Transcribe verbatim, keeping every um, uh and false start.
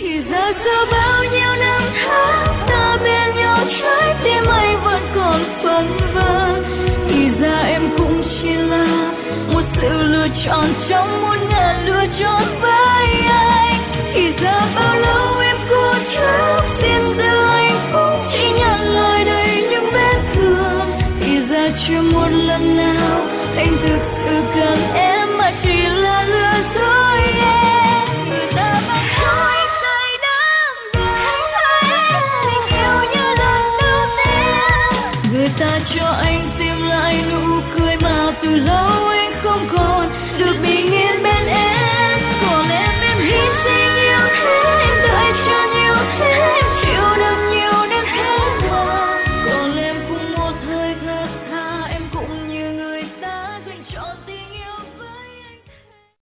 Thì ra sau bao nhiêu năm tháng ta bên nhau, trái tim anh vẫn còn phân vân. Thì ra em cũng chỉ là một sự lựa chọn trong muôn ngàn lựa chọn.